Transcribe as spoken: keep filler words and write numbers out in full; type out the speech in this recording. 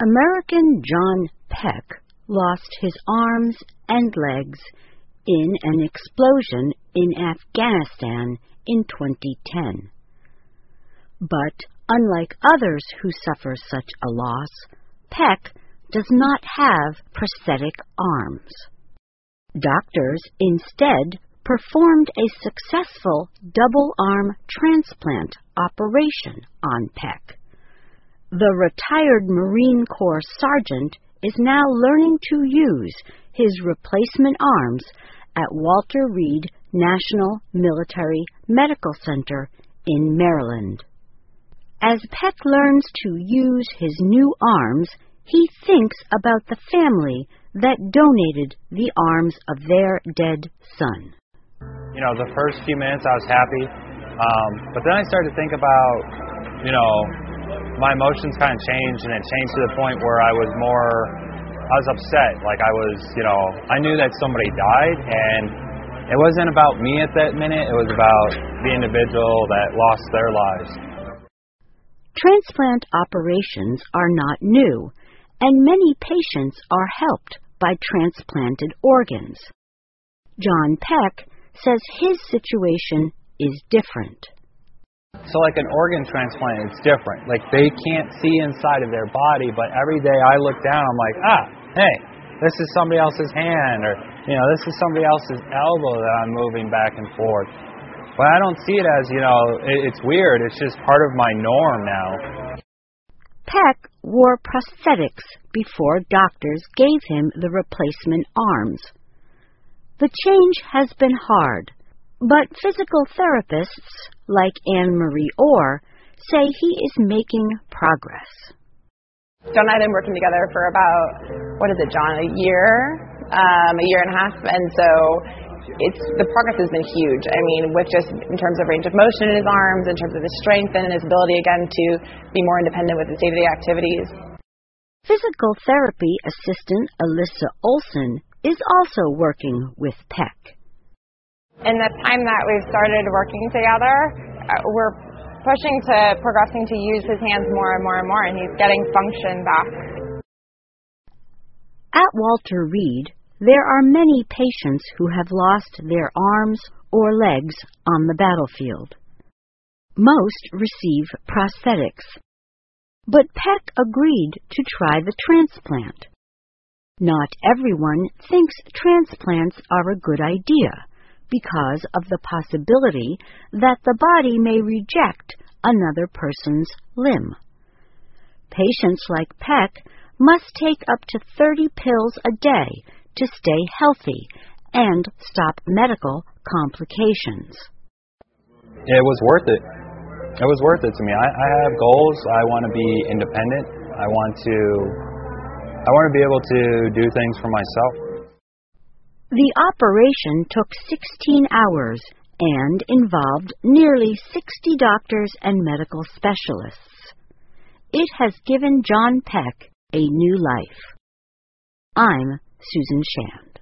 American John Peck lost his arms and legs in an explosion in Afghanistan in twenty ten. But unlike others who suffer such a loss, Peck does not have prosthetic arms. Doctors instead performed a successful double-arm transplant operation on Peck. The retired Marine Corps sergeant is now learning to use his replacement arms at Walter Reed National Military Medical Center in Maryland. As Peck learns to use his new arms, he thinks about the family that donated the arms of their dead son. You know, the first few minutes I was happy, um, but then I started to think about, you know, my emotions kind of changed, and it changed to the point where I was more, I was upset. Like I was, you know, I knew that somebody died, and it wasn't about me at that minute, it was about the individual that lost their lives. Transplant operations are not new, and many patients are helped by transplanted organs. John Peck says his situation is different. So like an organ transplant, it's different. Like they can't see inside of their body, but every day I look down, I'm like, ah, hey, this is somebody else's hand, or, you know, this is somebody else's elbow that I'm moving back and forth. But I don't see it as, you know, it, it's weird. It's just part of my norm now. Peck wore prosthetics before doctors gave him the replacement arms. The change has been hard, but physical therapists like Anne-Marie Orr say he is making progress. John and I have been working together for about, what is it, John, a year, um, a year and a half, and so it's the progress has been huge. I mean, with just in terms of range of motion in his arms, in terms of his strength and his ability, again, to be more independent with his day-to-day activities. Physical therapy assistant Alyssa Olson is also working with Peck. In the time that we've started working together, we're pushing to progressing to use his hands more and more and more, and he's getting function back. At Walter Reed, there are many patients who have lost their arms or legs on the battlefield. Most receive prosthetics. But Peck agreed to try the transplant. Not everyone thinks transplants are a good idea because of the possibility that the body may reject another person's limb. Patients like Peck must take up to thirty pills a day to stay healthy and stop medical complications. It was worth it. It was worth it to me. I, I have goals. I want to be independent. I want to I want to be able to do things for myself. The operation took sixteen hours and involved nearly sixty doctors and medical specialists. It has given John Peck a new life. I'm Susan Shan.